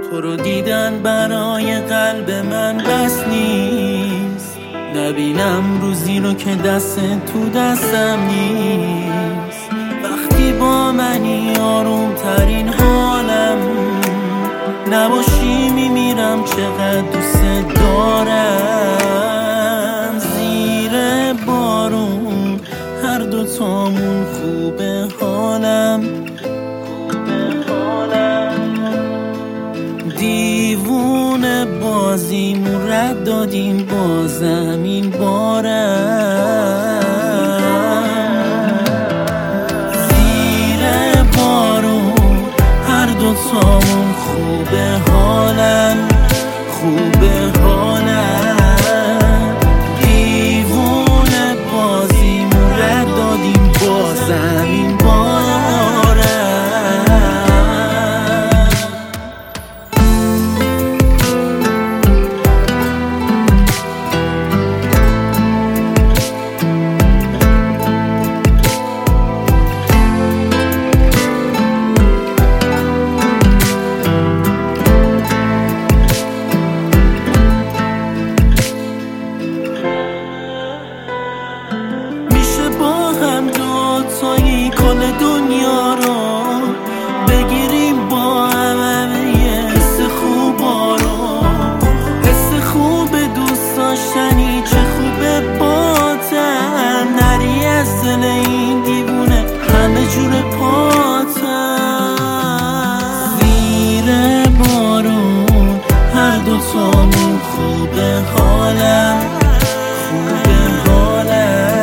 تو رو دیدن برای قلب من بس نیست، نبینم روزی رو که دست تو دستم نیست. وقتی با منی آروم ترین حالم، نباشی میمیرم چقدر دوست دارم. زیر بارون هر دوتامون خوبه حالم، دیوونه بازیمون رد دادیم با زمین بارم. زیر بارون هر دوتامون خوبه حالم، خوبه حالم. دیوونه بازیمون رد دادیم با زمین بارم. کل دنیا رو بگیریم با همه حس خوبا رو، حس خوب دوست داشتنی چه خوبه باتم، نری از دل این دیوونه همه جور پاتم. زیر بارون هر دوتامون خوبه حالم، خوبه حالم.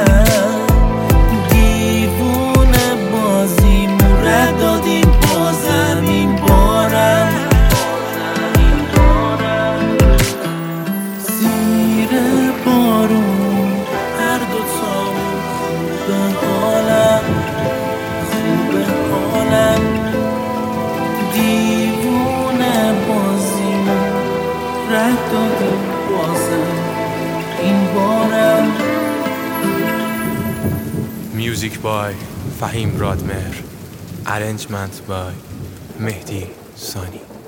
دادیم با زمین بارم، زیر بارون هر دوتامون خوبه حالم، خوبه حالم. دیوونه بازیمون رد دادیم بازم این بارم. Music by فهیم رادمهر. Arrangement by Mehdi Sani.